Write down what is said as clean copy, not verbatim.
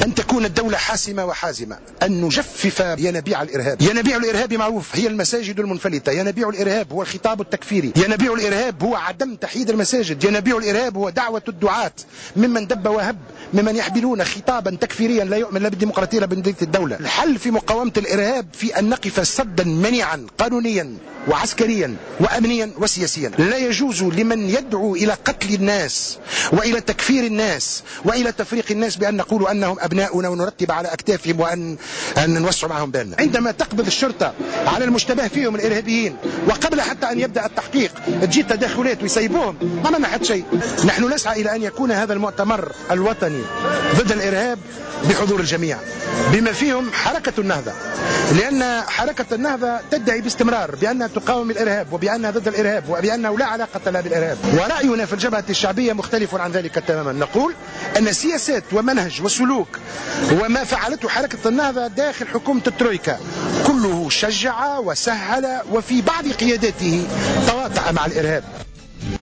أن تكون الدولة حاسمة وحازمة، أن نجفف ينابيع الإرهاب. ينابيع الإرهاب معروف، هي المساجد المنفلتة. ينابيع الإرهاب هو الخطاب التكفيري. ينابيع الإرهاب هو عدم تحييد المساجد. ينابيع الإرهاب هو دعوة الدعاة ممن دب وهب، ممن يحملون خطابا تكفيريا لا يؤمن لا بالديمقراطية لا بمدينة الدولة. الحل في مقاومة الإرهاب في أن نقف سدا منيعا قانونيا وعسكريا وأمنيا وسياسيا. لا يجوز لمن يدعو إلى قتل الناس وإلى تكفير الناس وإلى تفريق الناس بأن نقول أنهم أبناؤنا ونرتب على أكتافهم وأن نوسع معهم بالنا. عندما تقبض الشرطة على المشتبه فيهم الإرهابيين وقبل حتى أن يبدأ التحقيق تجي تدخلات ويسيبوهم، ما عملنا حتى شيء. نحن نسعى إلى أن يكون هذا المؤتمر الوطني ضد الإرهاب بحضور الجميع بما فيهم حركة النهضة، لأن حركة النهضة تدعي باستمرار بأنها تقاوم الإرهاب وبأنها ضد الإرهاب وبأنه لا علاقة لها بالإرهاب. ورأينا في الجبهة الشعبية مختلف عن ذلك تماما. نقول أن سياسات ومنهج وسلوك وما فعلته حركة النهضة داخل حكومة الترويكا كله شجع وسهل وفي بعض قياداته تواطأ مع الإرهاب.